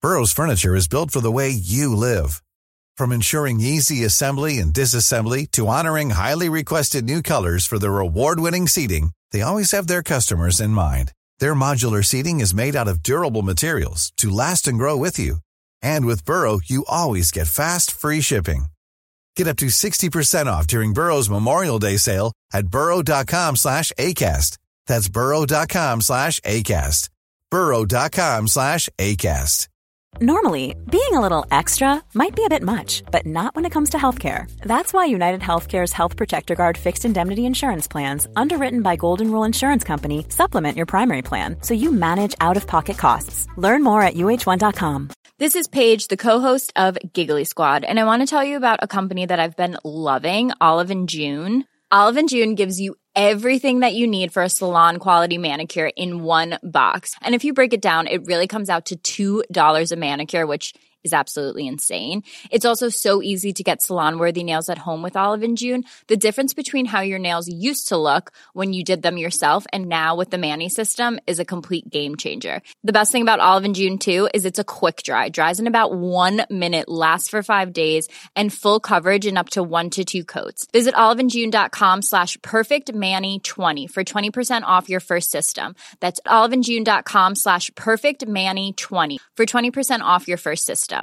Burrow's furniture is built for the way you live. From ensuring easy assembly and disassembly to honoring highly requested new colors for their award-winning seating, they always have their customers in mind. Their modular seating is made out of durable materials to last and grow with you. And with Burrow, you always get fast, free shipping. Get up to 60% off during Burrow's Memorial Day sale at burrow.com/ACAST. That's burrow.com/ACAST. burrow.com/ACAST. Normally, being a little extra might be a bit much, but not when it comes to healthcare. That's why United Healthcare's Health Protector Guard fixed indemnity insurance plans, underwritten by Golden Rule Insurance Company, supplement your primary plan so you manage out-of-pocket costs. Learn more at uh1.com. This is Paige, the co-host of Giggly Squad, and I want to tell you about a company that I've been loving, Olive & June. Olive & June gives you everything that you need for a salon-quality manicure in one box. And if you break it down, it really comes out to $2 a manicure, which is absolutely insane. It's also so easy to get salon-worthy nails at home with Olive & June. The difference between how your nails used to look when you did them yourself and now with the Mani system is a complete game changer. The best thing about Olive & June, too, is it's a quick dry. Dries in about 1 minute, lasts for 5 days, and full coverage in up to 1 to 2 coats. Visit oliveandjune.com/perfectmani20 for 20% off your first system. That's oliveandjune.com/perfectmani20 for 20% off your first system.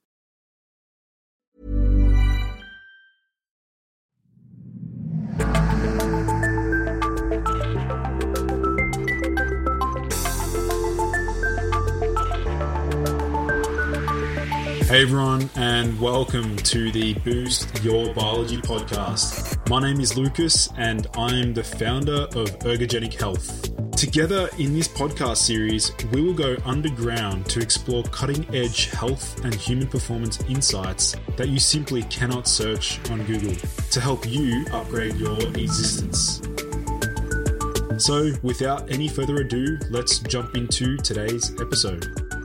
Hey everyone, and welcome to the Boost Your Biology podcast. My name is Lucas, and I'm the founder of Ergogenic Health. Together in this podcast series, we will go underground to explore cutting-edge health and human performance insights that you simply cannot search on Google to help you upgrade your existence. So, without any further ado, let's jump into today's episode.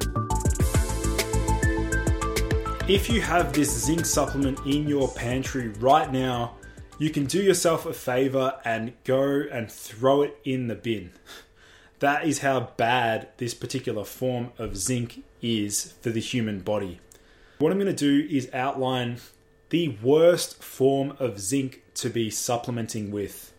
If you have this zinc supplement in your pantry right now, you can do yourself a favor and go and throw it in the bin. That is how bad this particular form of zinc is for the human body. What I'm going to do is outline the worst form of zinc to be supplementing with.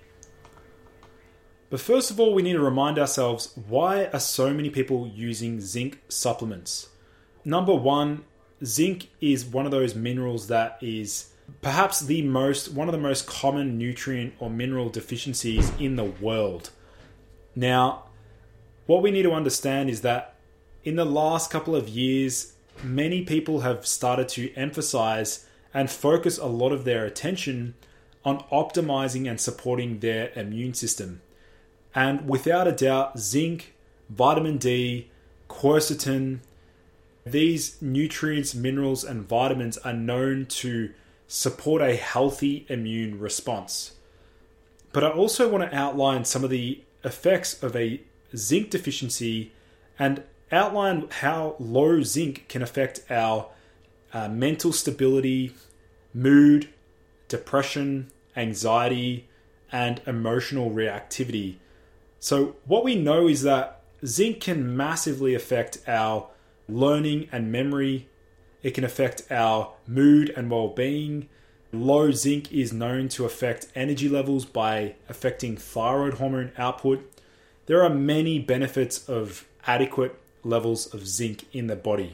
But first of all, we need to remind ourselves, why are so many people using zinc supplements? Number one, zinc is one of those minerals that is perhaps one of the most common nutrient or mineral deficiencies in the world. Now, what we need to understand is that in the last couple of years, many people have started to emphasize and focus a lot of their attention on optimizing and supporting their immune system. And without a doubt, zinc, vitamin D, quercetin, these nutrients, minerals, and vitamins are known to support a healthy immune response. But I also want to outline some of the effects of a zinc deficiency and outline how low zinc can affect our mental stability, mood, depression, anxiety, and emotional reactivity. So what we know is that zinc can massively affect our learning and memory. It can affect our mood and well-being. Low zinc is known to affect energy levels by affecting thyroid hormone output. There are many benefits of adequate levels of zinc in the body.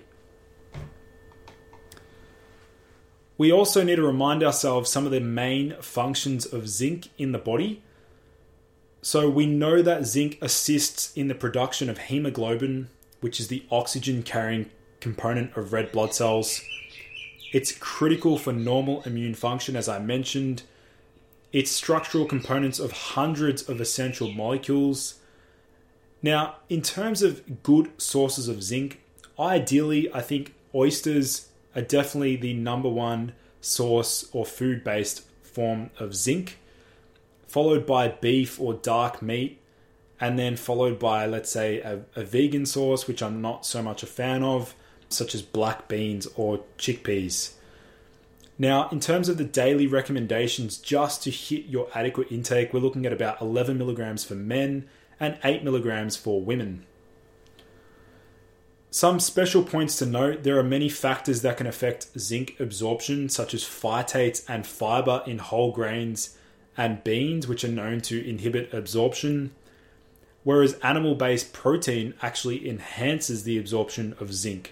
We also need to remind ourselves some of the main functions of zinc in the body. So we know that zinc assists in the production of hemoglobin, which is the oxygen-carrying component of red blood cells. It's critical for normal immune function, as I mentioned. It's structural components of hundreds of essential molecules. Now, in terms of good sources of zinc, ideally, I think oysters are definitely the number one source or food-based form of zinc, followed by beef or dark meat, and then followed by, let's say, a vegan source, which I'm not so much a fan of, such as black beans or chickpeas. Now, in terms of the daily recommendations, just to hit your adequate intake, we're looking at about 11 milligrams for men and 8 milligrams for women. Some special points to note: there are many factors that can affect zinc absorption, such as phytates and fiber in whole grains and beans, which are known to inhibit absorption, whereas animal-based protein actually enhances the absorption of zinc.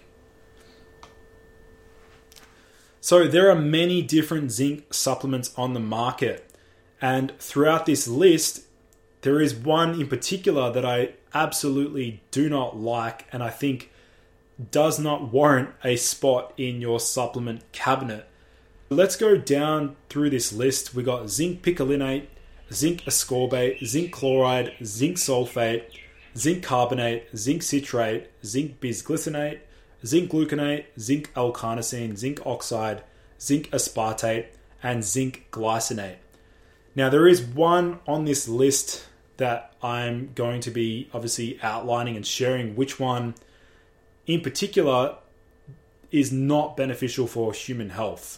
So there are many different zinc supplements on the market, and throughout this list, there is one in particular that I absolutely do not like, and I think does not warrant a spot in your supplement cabinet. Let's go down through this list. We got zinc picolinate, zinc ascorbate, zinc chloride, zinc sulfate, zinc carbonate, zinc citrate, zinc bisglycinate, zinc gluconate, zinc L-carnosine, zinc oxide, zinc aspartate, and zinc glycinate. Now, there is one on this list that I'm going to be obviously outlining and sharing which one in particular is not beneficial for human health.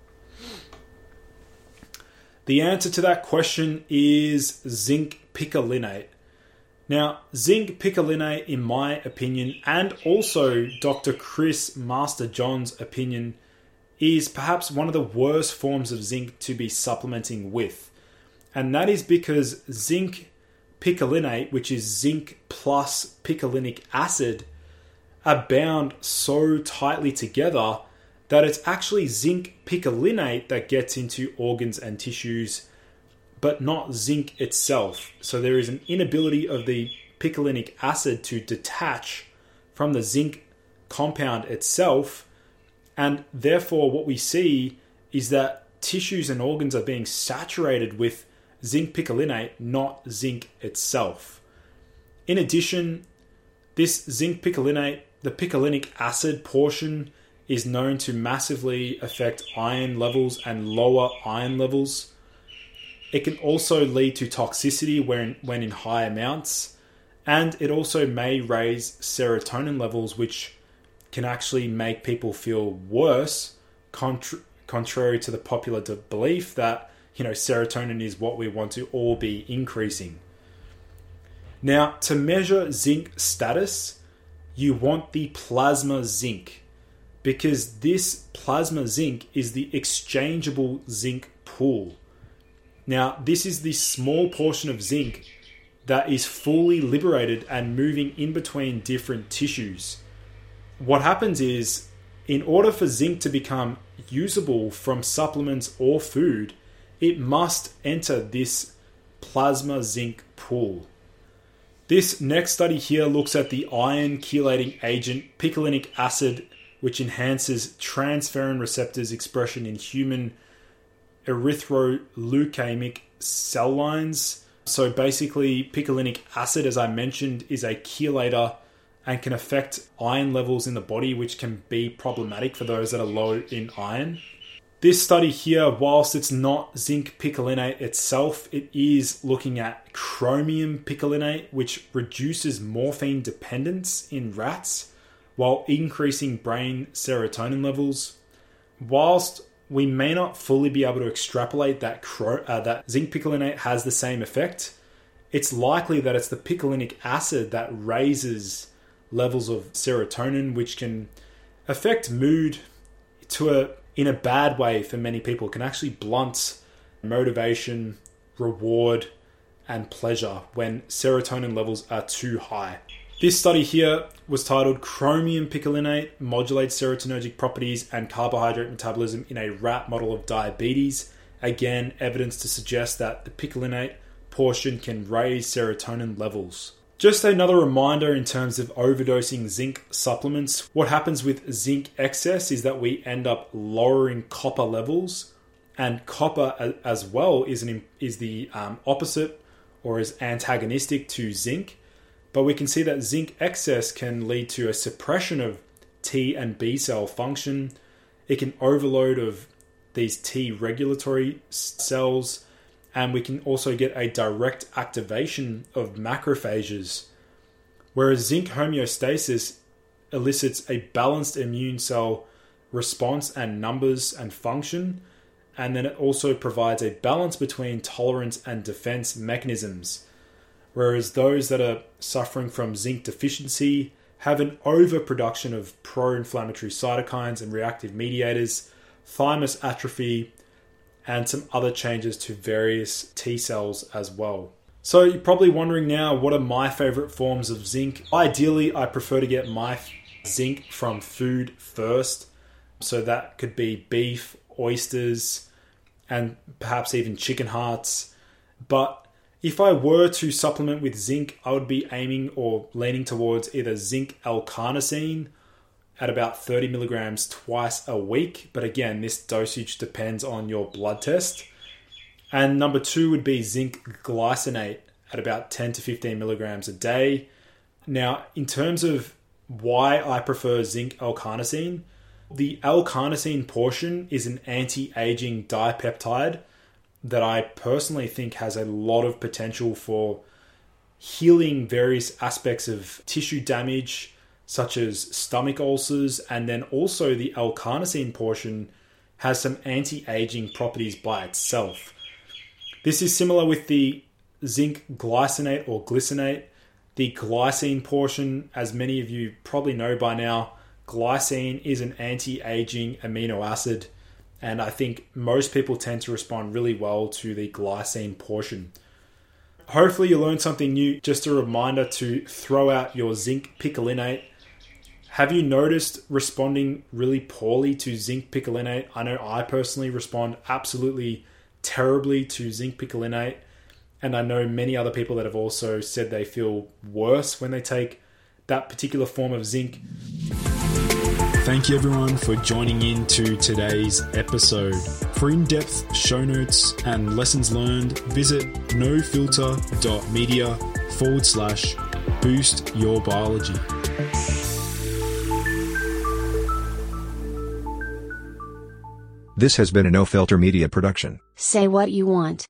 The answer to that question is zinc picolinate. Now, zinc picolinate, in my opinion, and also Dr. Chris Master John's opinion, is perhaps one of the worst forms of zinc to be supplementing with. And that is because zinc picolinate, which is zinc plus picolinic acid, are bound so tightly together that it's actually zinc picolinate that gets into organs and tissues, but not zinc itself. So there is an inability of the picolinic acid to detach from the zinc compound itself, and therefore what we see is that tissues and organs are being saturated with zinc picolinate, not zinc itself. In addition, this zinc picolinate, the picolinic acid portion, is known to massively affect iron levels and lower iron levels. It can also lead to toxicity when in high amounts, and it also may raise serotonin levels, which can actually make people feel worse, contrary to the popular belief that, serotonin is what we want to all be increasing. Now, to measure zinc status, you want the plasma zinc, because this plasma zinc is the exchangeable zinc pool. Now, this is the small portion of zinc that is fully liberated and moving in between different tissues. What happens is, in order for zinc to become usable from supplements or food, it must enter this plasma zinc pool. This next study here looks at the iron chelating agent picolinic acid, which enhances transferrin receptors expression in human erythroleukemic cell lines. So basically, picolinic acid, as I mentioned, is a chelator and can affect iron levels in the body, which can be problematic for those that are low in iron. This study here, whilst it's not zinc picolinate itself, it is looking at chromium picolinate, which reduces morphine dependence in rats while increasing brain serotonin levels. Whilst we may not fully be able to extrapolate that zinc picolinate has the same effect, it's likely that it's the picolinic acid that raises levels of serotonin, which can affect mood in a bad way for many people. It can actually blunt motivation, reward, and pleasure when serotonin levels are too high. This study here was titled Chromium Picolinate Modulates Serotonergic Properties and Carbohydrate Metabolism in a Rat Model of Diabetes. Again, evidence to suggest that the picolinate portion can raise serotonin levels. Just another reminder in terms of overdosing zinc supplements. What happens with zinc excess is that we end up lowering copper levels, and copper as well is the opposite or is antagonistic to zinc. But we can see that zinc excess can lead to a suppression of T and B cell function. It can overload of these T regulatory cells, and we can also get a direct activation of macrophages. Whereas zinc homeostasis elicits a balanced immune cell response and numbers and function, and then it also provides a balance between tolerance and defense mechanisms. Whereas those that are suffering from zinc deficiency have an overproduction of pro-inflammatory cytokines and reactive mediators, thymus atrophy, and some other changes to various T cells as well. So you're probably wondering now, what are my favorite forms of zinc? Ideally, I prefer to get my zinc from food first. So that could be beef, oysters, and perhaps even chicken hearts. But if I were to supplement with zinc, I would be aiming or leaning towards either zinc L-carnosine at about 30 milligrams twice a week. But again, this dosage depends on your blood test. And number 2 would be zinc glycinate at about 10 to 15 milligrams a day. Now, in terms of why I prefer zinc L-carnosine, the L-carnosine portion is an anti-aging dipeptide that I personally think has a lot of potential for healing various aspects of tissue damage, such as stomach ulcers, and then also the L-carnosine portion has some anti-aging properties by itself. This is similar with the zinc glycinate or glycinate. The glycine portion, as many of you probably know by now, glycine is an anti-aging amino acid, and I think most people tend to respond really well to the glycine portion. Hopefully you learned something new. Just a reminder to throw out your zinc picolinate. Have you noticed responding really poorly to zinc picolinate? I know I personally respond absolutely terribly to zinc picolinate, and I know many other people that have also said they feel worse when they take that particular form of zinc. Thank you everyone for joining in to today's episode. For in-depth show notes and lessons learned, visit nofilter.media/boost your biology. This has been a No Filter Media production. Say what you want.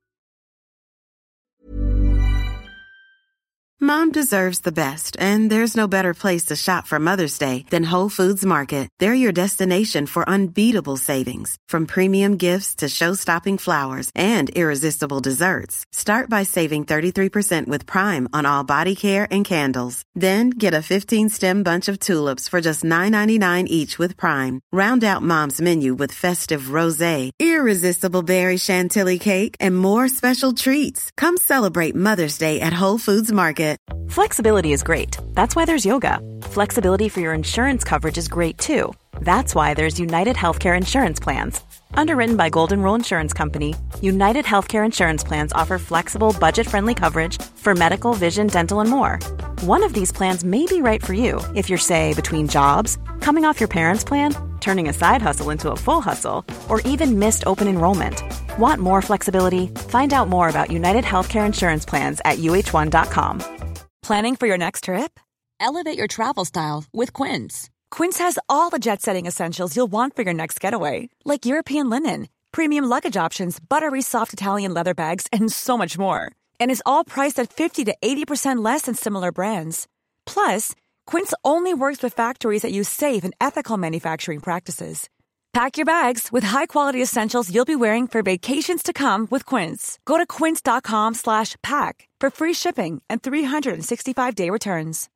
Mom deserves the best, and there's no better place to shop for Mother's Day than Whole Foods Market. They're your destination for unbeatable savings, from premium gifts to show-stopping flowers and irresistible desserts. Start by saving 33% with Prime on all body care and candles. Then get a 15-stem bunch of tulips for just $9.99 each with Prime. Round out Mom's menu with festive rosé, irresistible berry chantilly cake, and more special treats. Come celebrate Mother's Day at Whole Foods Market. Flexibility is great. That's why there's yoga. Flexibility for your insurance coverage is great too. That's why there's United Healthcare Insurance Plans. Underwritten by Golden Rule Insurance Company, United Healthcare Insurance Plans offer flexible, budget-friendly coverage for medical, vision, dental, and more. One of these plans may be right for you if you're, say, between jobs, coming off your parents' plan, turning a side hustle into a full hustle, or even missed open enrollment. Want more flexibility? Find out more about United Healthcare Insurance Plans at uh1.com. Planning for your next trip? Elevate your travel style with Quince. Quince has all the jet-setting essentials you'll want for your next getaway, like European linen, premium luggage options, buttery soft Italian leather bags, and so much more. And is all priced at 50 to 80% less than similar brands. Plus, Quince only works with factories that use safe and ethical manufacturing practices. Pack your bags with high-quality essentials you'll be wearing for vacations to come with Quince. Go to quince.com/pack for free shipping and 365-day returns.